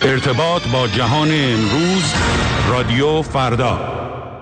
ارتباط با جهان امروز، رادیو فردا.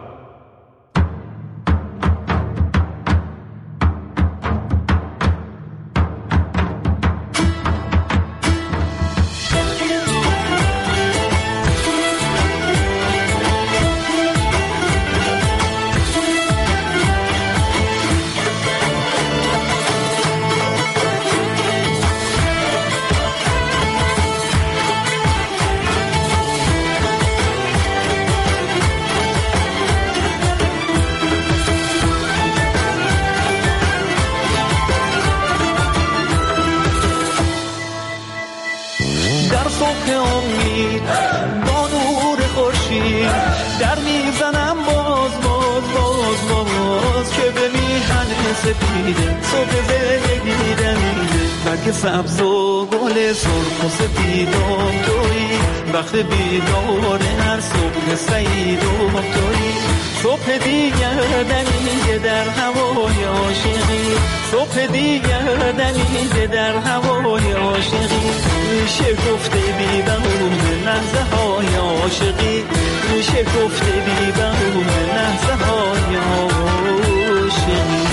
سبز و گل سرخ و سپیدم تویی، وقت بیدار هر صبح سعیدم تویی. صبح دیگر دمیده در هوای عاشقی، صبح دیگر دمیده در هوای عاشقی. میشه گفته بی بهونه لحظه های عاشقی، میشه گفته بی بهونه لحظه های عاشقی.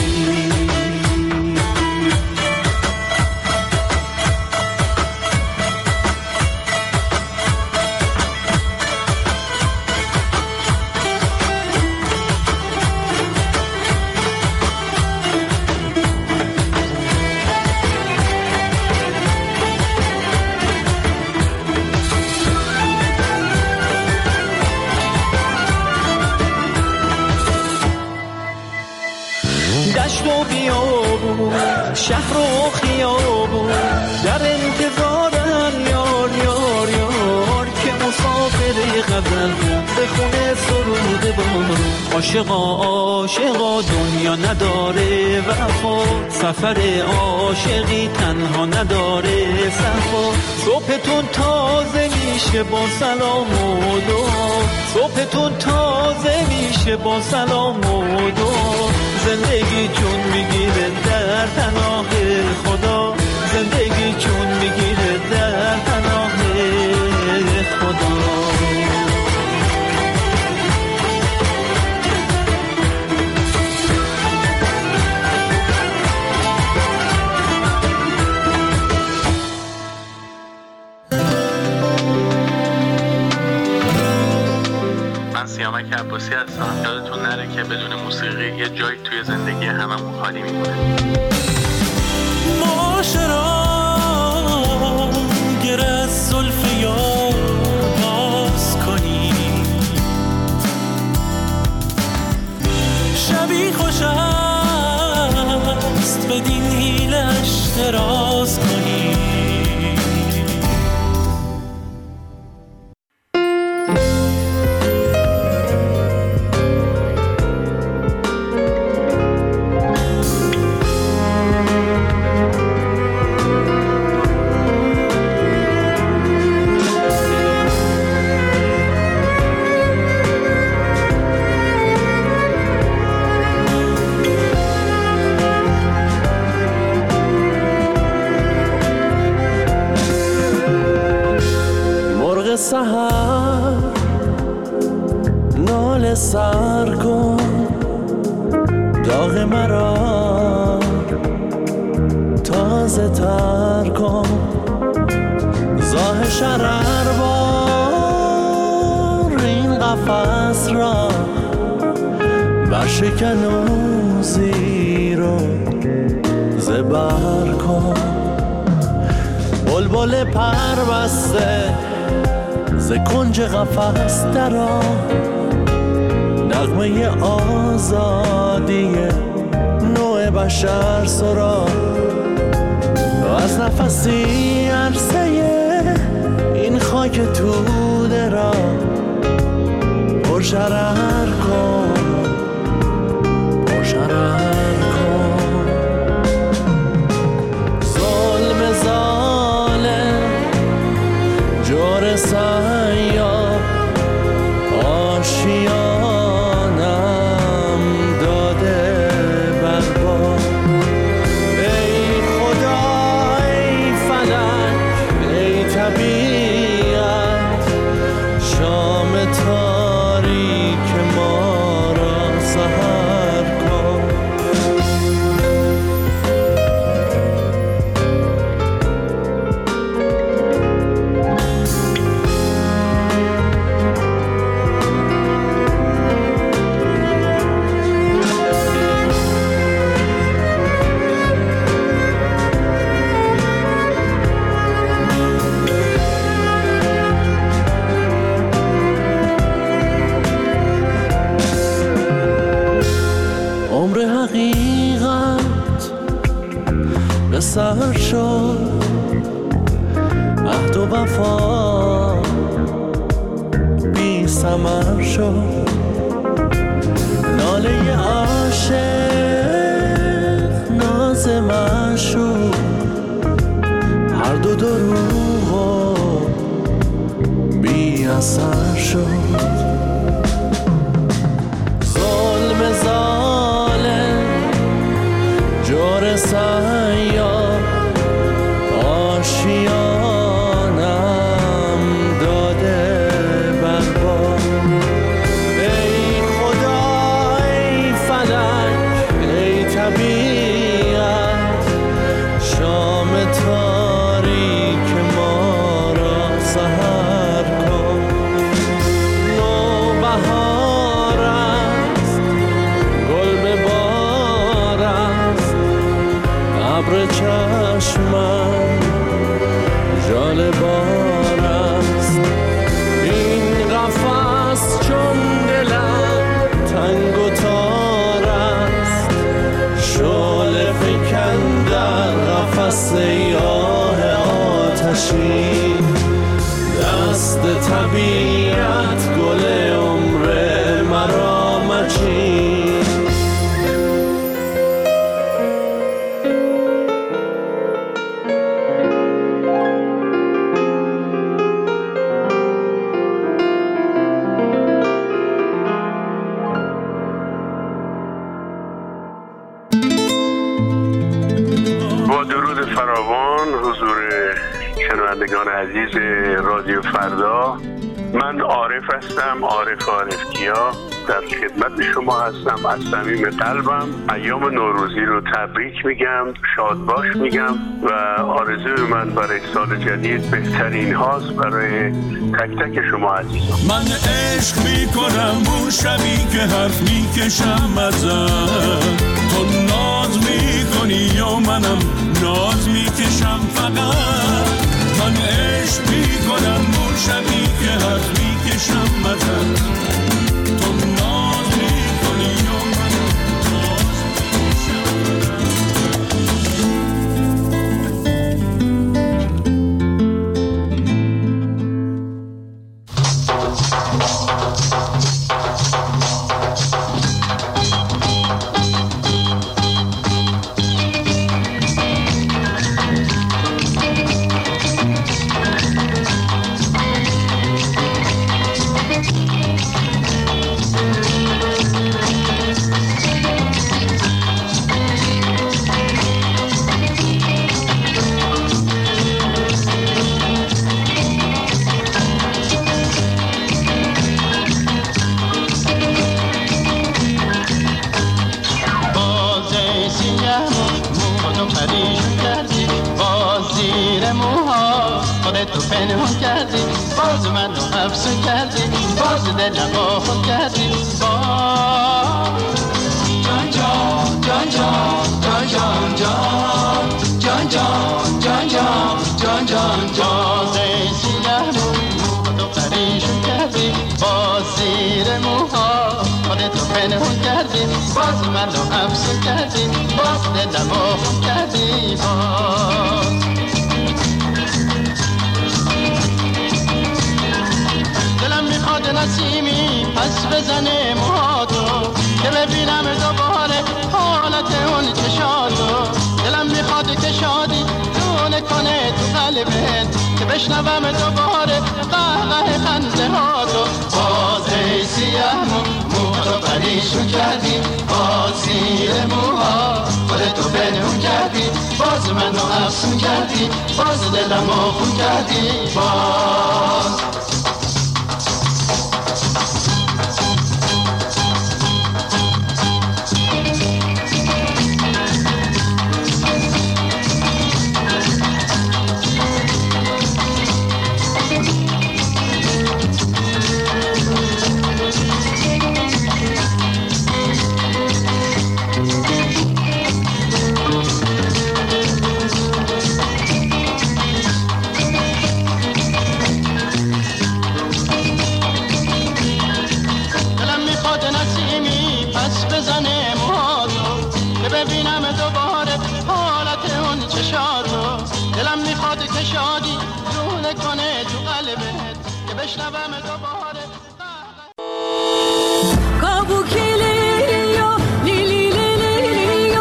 شهر و خیابون در انتظارن یار یار یار، که مسافر غزل به خونه سرود بار. عاشقا عاشقا دنیا نداره وفا، سفر عاشقی تنها نداره صفا. صبحتون تازه میشه با سلام و دعا، صبحتون تازه میشه با سلام و دعا. زندگی چون میگیره در پناه خدا، زندگی چون میگیره در پناه خدا. سیامک عباسی هستم. یادتون نره که بدون موسیقی یه جایی توی زندگی هممون خالی میمونه. معاشرا گر از زلف یار باز کنی، شبی خوش است بدین حیلش دراز کنی. سحر نال سر کن، داغ مرا تازه تر کن. زاه شرر بار این قفس را، برشکن و زیر و زبر کن. بلبل پر بسته ز کنج قفس درآ، نغمه آزادی نوع بشر سرا. از نفسی عرصه این خاک توده را پرشرر کن، پرشرر کن. ظلم ظالم جور سیاه آشیانم داده برباد. ای خدا ای فلک ای طبیعت، وفا بی ثمر شد، ناله عاشق ناز معشوق، هر دو دروغ و بی اثر شد. ظلم ظالم جور سیاه آشیانم داده برباد. ای خدا ای فلک ای طبیعت، شام تاریک ما را سحر کن. نوبهار است گل به بار است، ابر چشمم ژاله بار است. این قفس چون دلم تنگ و تار است، شعله فکن در قفس آه آتشی. دست طبیعت گل عمر مرا مچین. با درود فراوان حضور شنوندگان عزیز رادیو فردا، من عارف هستم، عارف کیا در خدمت شما هستم. از صمیم قلبم ایام نوروزی رو تبریک میگم، شاد باش میگم و آرزوی من برای سال جدید بهترین هاست برای تک تک شما عزیزان. من عشق میکنم اون شبی که حرف میکشم ازت، تو ناز میکنی یا منم ناز میکشم فقط. من عشق میکنم اون شبی که حرف میکشم ازت، تو ناز میکنی یا منم ناز میکشم تو پنهان کردی، باز من رو افسون کردی، باز دلم آخون کردی. جان جان جان جان جان جان جان جان جان جان جان باز سیاه مو تو پریشون کردی، باز زیر موها خودتو پنهان کردی، باز من رو افسون کردی، باز دلم آخون کردی. نسیمی پس بزنه موهاتو که ببینم دوباره حالت اون چشاتو. دلم میخواد که شادی دونه کنه تو قلبت، که بشنوم دوباره قهقه خنده هاتو. باز ای سیاه موهاتو پریشون کردی، باز زیر موها خودتو پنهون کردی، باز منو افسون کردی، باز دلم آخون کردی. باز بشنوم دوباره کابوکیلیو لیلی لیلیو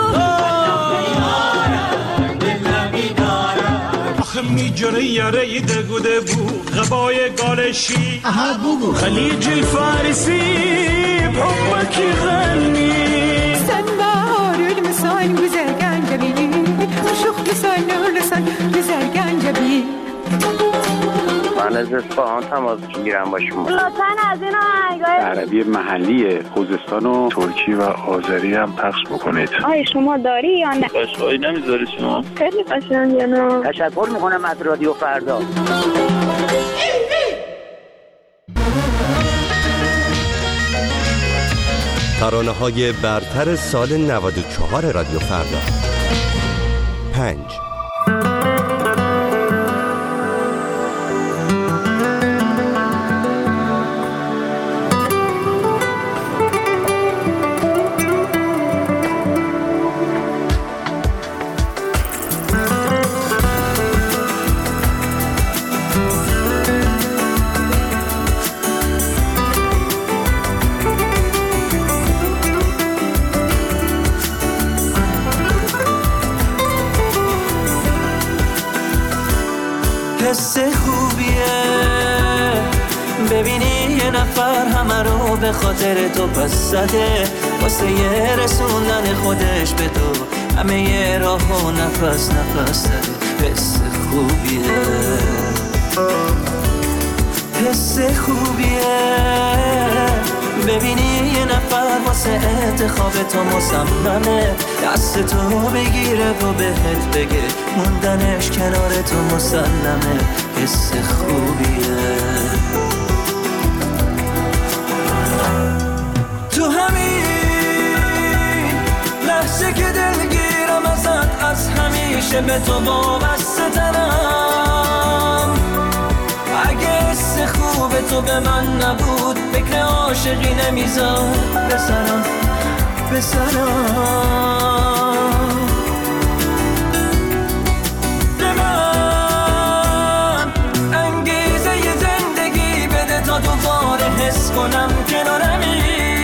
آخه میجره یاره دگوده بو غبای گالشی خلیج الفارسی بحبك غني سنبار المسان güzel gencebi شوخ لسان لسان güzel gencebi من از اصفهان تماس میگیرم با شما. لطفاً از این آهنگای عربی محلی خوزستان و ترکی و آذری هم پخش بکنید. آیا شما داری یا نه؟ قشقایی نمیذاری شما؟ خیلی قشنگه نه؟ تشکر میکنم از رادیو فردا. ترانه‌های برتر سال 94 رادیو فردا. 5 حس خوبیه ببینی یه نفر همه رو به خاطر تو پس زده واسه یه رسوندن خودش به تو همه یه راه و نفس زده. حس خوبیه حس خوبیه ببینی یه نفر واسه انتخاب تو مصممه دست تو بگیره و بهت بگه موندنش کنار تو مسلمه. حس خوبیه تو همین لحظه که دلگیرم ازت از همیشه به تو وابسته ترم اگه حس خوب تو به من نبود فکر عاشقی نمیذار بسرم به من انگیزه ی زندگی بده تا دوباره حس کنم کنارمی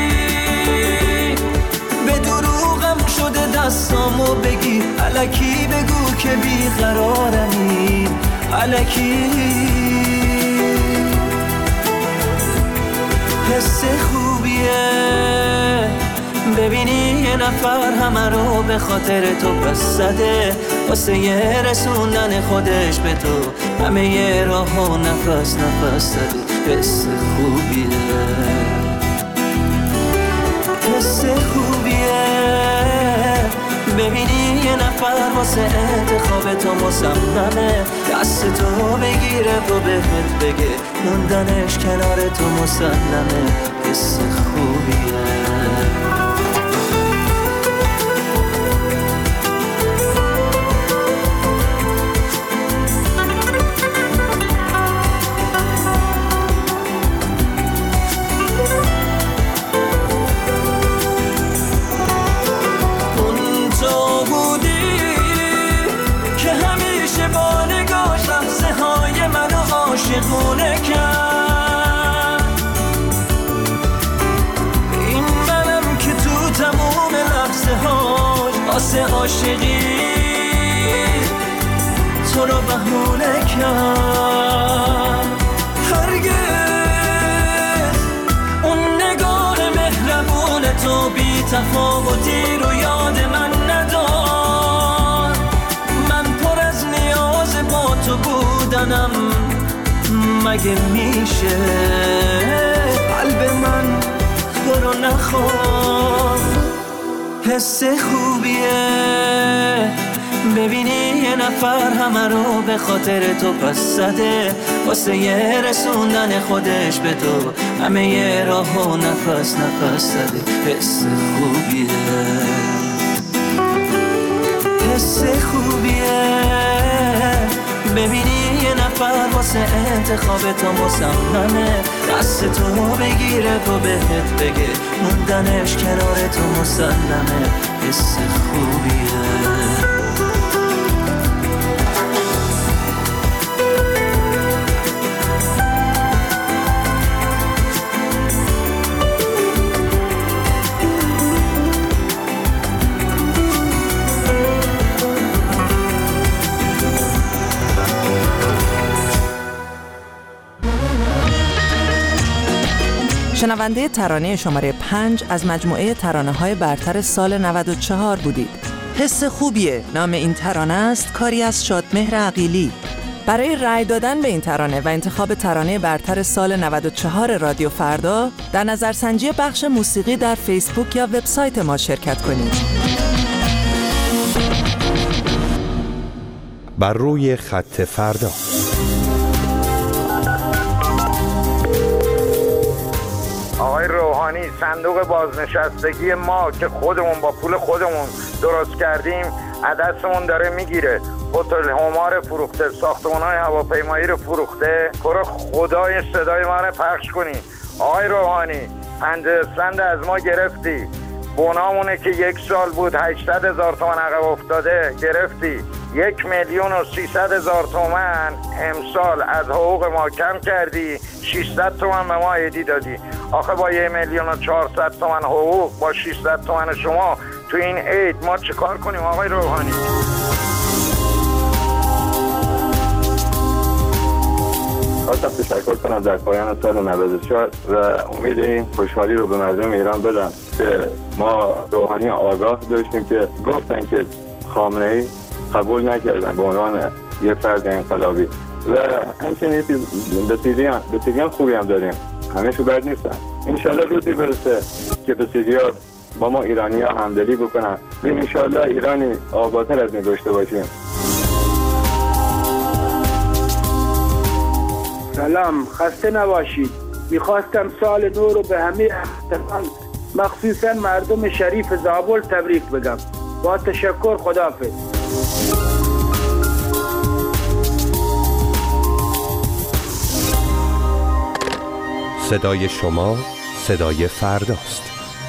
به دروغم شده دستامو بگی الکی بگو که بیقرارمی الکی. حس خوبیه ببینی یه نفر همه رو به خاطر تو پس زده واسه یه رسوندن خودش به تو همه یه راه و نفس زده. حس خوبیه حس خوبیه ببینی یه نفر واسه انتخاب تو مصممه دست تو بگیره و بهت بگه موندنش کنار تو مسلمه. حس خوبیه عاشقونه کرد این منم که تو تموم لحظه هاش واسه عاشقی تو رو بهونه کرد. هرگز اون نگاه مهربون تو بی تفاوتی رو یاد من ندار من پر از نیاز با تو بودنم مگه میشه قلب من تو رو نخواد. حس خوبیه ببینی یه نفر همه رو به خاطر تو پس زده واسه یه رسوندن خودش به تو همه یه راه و نفس زده. حس خوبیه حس خوبیه ببینی یه نفر واسه انتخاب تو مصممه دست تو بگیره و بهت بگه موندنش کنار تو مسلمه. حس خوبیه شنونده ترانه شماره 5 از مجموعه ترانه‌های برتر سال 94 بودید. حس خوبیه نام این ترانه است، کاری از شادمهر عقیلی. برای رأی دادن به این ترانه و انتخاب ترانه برتر سال 94 رادیو فردا در نظرسنجی بخش موسیقی در فیسبوک یا وبسایت ما شرکت کنید. بر روی خط فردا. آقای روحانی، صندوق بازنشستگی ما که خودمون با پول خودمون درست کردیم عدسمون داره میگیره. هتل همار فروخته، ساختمان‌های هواپیمایی رو فروخته. برو خدای صدای من رو پخش کنی. آقای روحانی، 50 اسفند از ما گرفتی. بنامونه که 1 سال بود 800,000 تومان عقب افتاده گرفتی. 1,300,000 تومان امسال از حقوق ما کم کردی. 600 تومان به ما عیدی دادی. آخه با 1,400,000 تومان حقوق با 600 تومان شما تو این عید ما چه کار کنیم آقای روحانی؟ خواستم تشکر کنم در پایان سال 94 و امید این خوشحالی رو به مردم ایران بدم که ما روحانی آگاه داشتیم که گفتن که خامنه‌ای قبول نکردن به عنوان یه فرد انقلابی و همچنین بسیاریان خوبی هم داریم، همه شو بد نیستن. انشالله روزی برسه که بسیاریا با ما ایرانی ها همدلی بکنن و انشالله ایرانی آبادتر از این داشته باشیم. سلام، خسته نباشید. میخواستم سال نو رو به همه احتمال مخصوصا مردم شریف زابل تبریک بگم. با تشکر، خداحافظ. صدای شما صدای فرداست.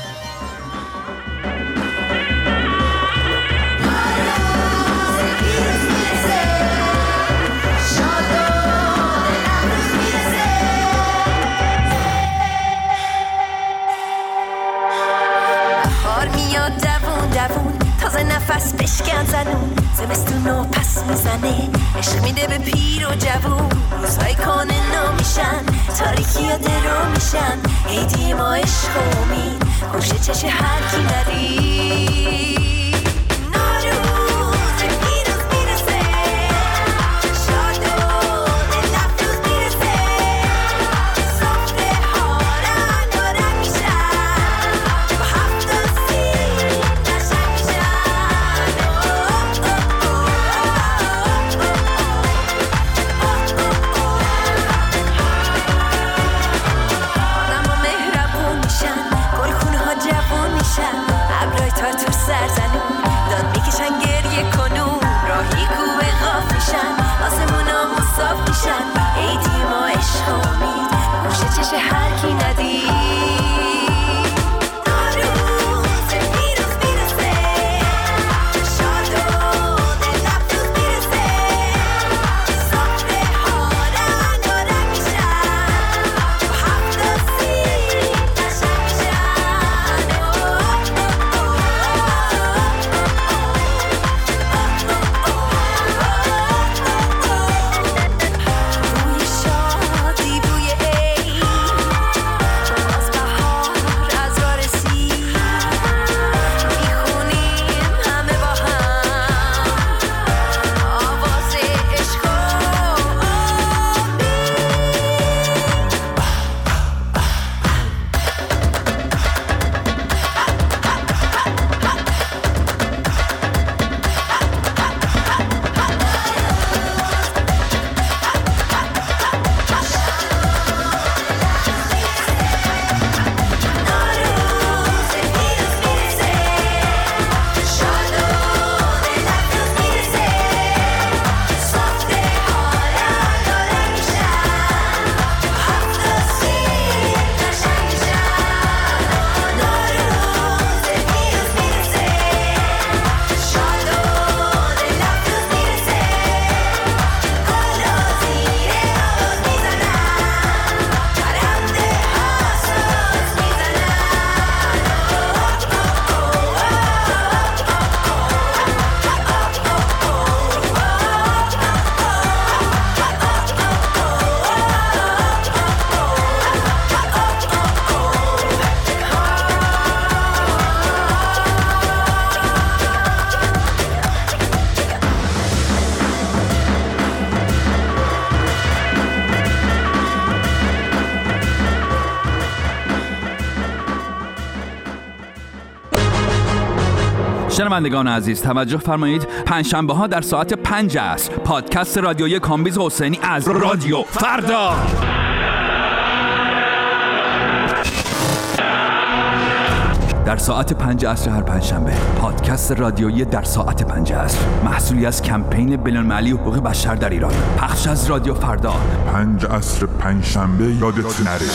نفس بشکن زنون، زمستونو پس میزنه، عشق میده به پیر و جوون. روزهای کانه نمیشن، تاریکی ها درو میشن، عیدی ما عشق و امید، خوش چش هر کی ندید. ابرای تار تو سر زن شنوندگان عزیز توجه فرمایید، پنجشنبه ها در ساعت 5 عصر پادکست رادیویی کامبیز حسینی از رادیو فردا. در ساعت 5 عصر هر پنجشنبه پادکست رادیویی در ساعت 5 عصر، محصولی از کمپین بین‌المللی حقوق بشر در ایران، پخش از رادیو فردا. 5 عصر پنجشنبه یادت نره.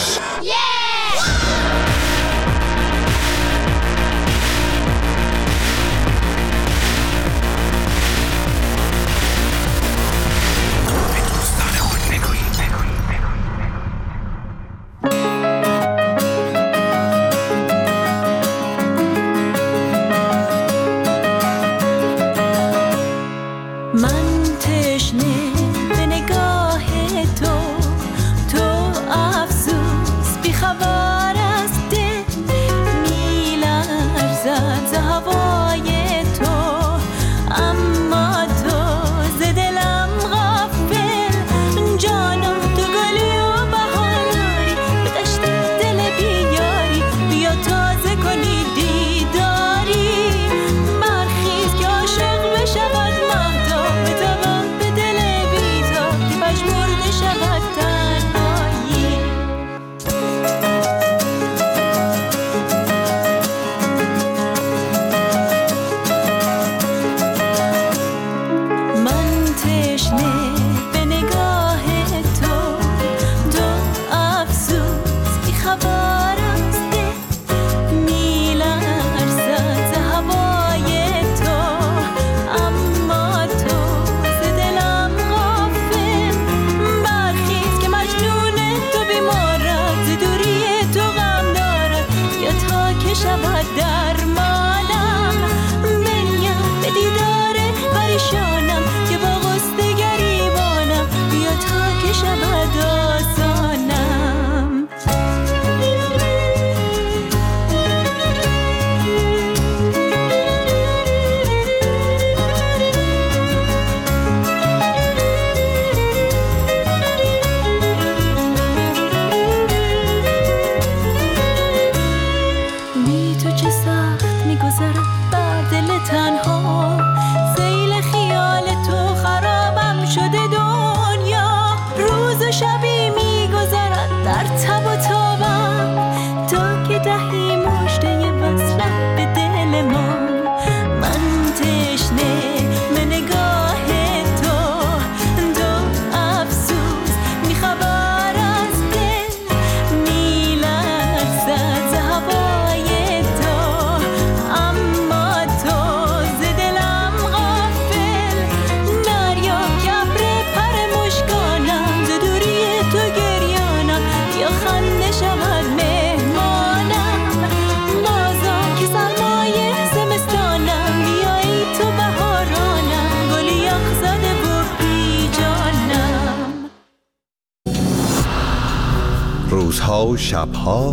روزها و شبها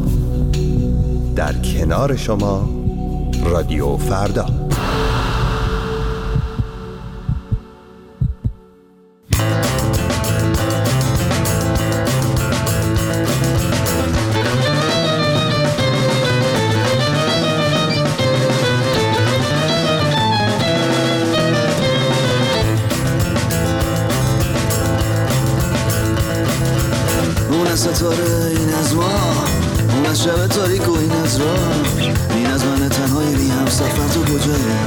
در کنار شما رادیو فردا. ستاره این از ما، اون از شب تاریک و این از راه، این از من تنهایی بی هم سفر تو کجایی؟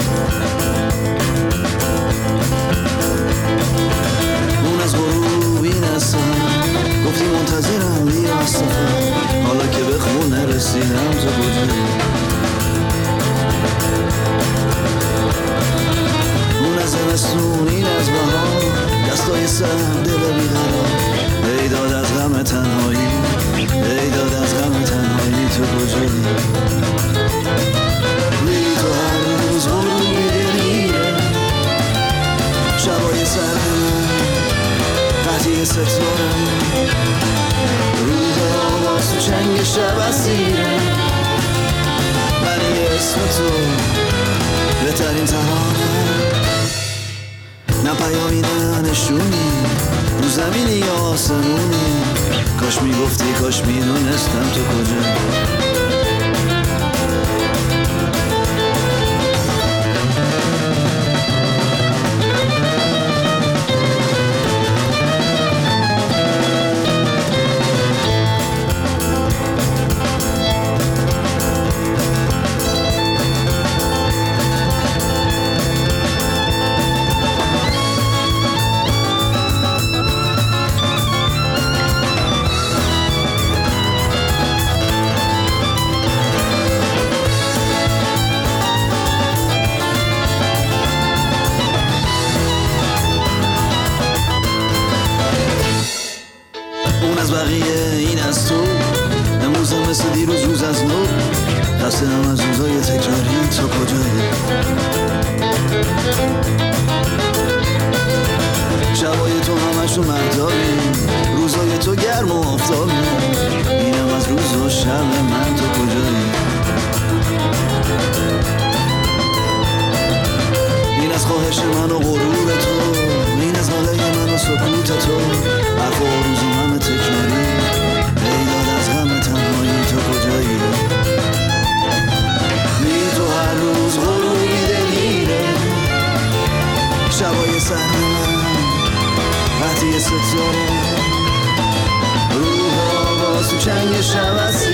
اون از غروب این از سهر، گفتی منتظرم بیا از سفر، حالا که به خون نرسیدم تو کجایی؟ اون از زمستون این از بهار، دستای سر دل بیقرار، ای داد از غم تنهایی، ای داد از غم تنهایی تو کجایی؟ بی تو هر روز غروبی دلیره، شبای سر قطعی ستاره، روز آواز تو چنگ شب اسیره، من اسم تو بهترین ترانه، نه پیامی نه نشونی، رو زمینی یا آسمونی، کاش میگفتی کاش میدونستم تو کجا. باقیه این از تو، امروزم مثل دیروز روز از نو، خسته‌ام از روزای تکراری تو کجایی؟ شبای تو همشون مهتابی، روزای تو گرم و آفتابی، اینم از روز و شب من تو کجایی؟ این از خواهش من و غرور تو، این از ناله من و سکوت تو، حرف و روز و همه تکراری، بیداد از همه تنهایی تو کجایی؟ بی تو هر روز غروبی دلیره، شبای سهر من وقتی ستاره، روح آواز تو چنگ شب از